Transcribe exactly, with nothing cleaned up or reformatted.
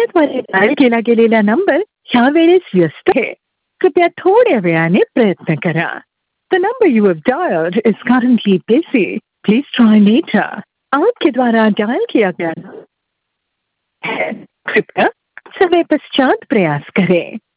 तुमच्याद्वारे dial केला गेलेला number ह्या वेळेस व्यस्त आहे. कृपया थोड्या वेळाने प्रयत्न करा. The number you have dialed is currently busy. Please try later. आपके द्वारा डायल किया गया है, कृपया समय पश्चात प्रयास करें.